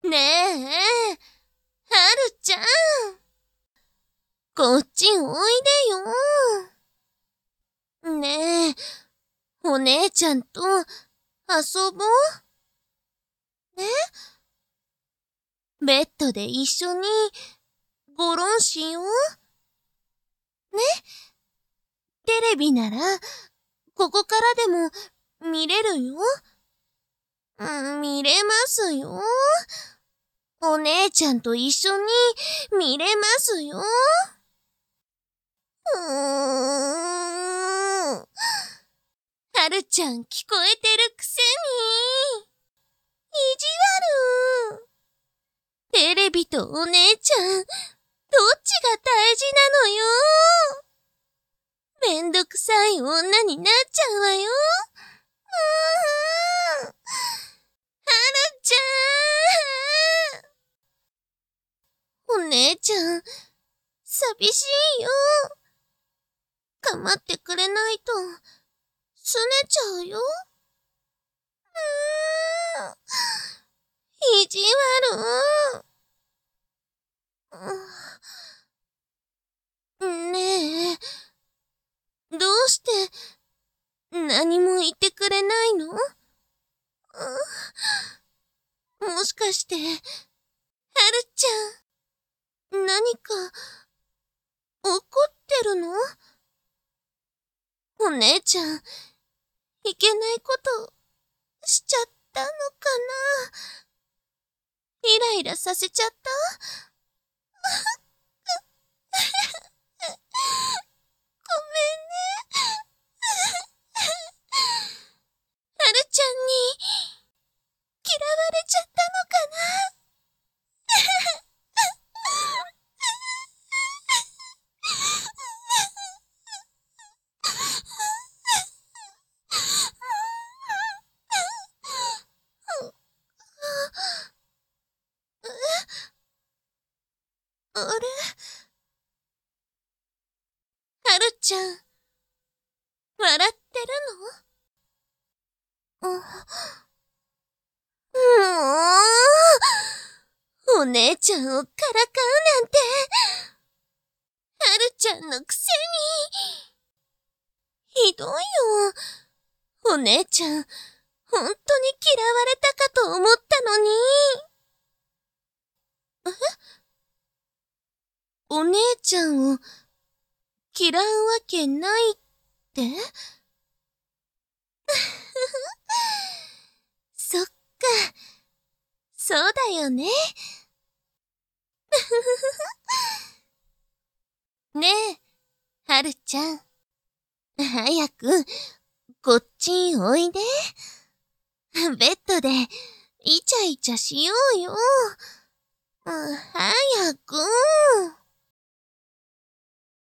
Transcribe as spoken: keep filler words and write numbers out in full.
ねえ、はるちゃん。こっちおいでよ。ねえ、お姉ちゃんと遊ぼう。ね？ベッドで一緒にゴロンしよう。ね？テレビなら、ここからでも見れるよ。うん、見れますよ。お姉ちゃんと一緒に見れますよ。うーん。はるちゃん聞こえてるくせに。意地悪。テレビとお姉ちゃん、どっちが大事なのよ。めんどくさい女になっちゃうわよ。うーん。はるちゃん。お姉ちゃん、寂しいよ。かまってくれないと、すねちゃうよ。うーん。意地悪。ねえ、どうして何も言ってくれないの？もしかして、はるちゃん、何か怒ってるの？お姉ちゃん、いけないことしちゃったのかな？イライラさせちゃった？ごめんね。はるちゃんに嫌われちゃったのかな？あれ？はるちゃん、笑ってるの？うーん。お姉ちゃんをからかうなんて、はるちゃんのくせに。ひどいよ。お姉ちゃん、ほんとに嫌われたかと思ったのに。え？お姉ちゃんを嫌うわけないって？そっか、そうだよね。ねえ、はるちゃん。早く、こっちおいで。ベッドで、イチャイチャしようよ。早く。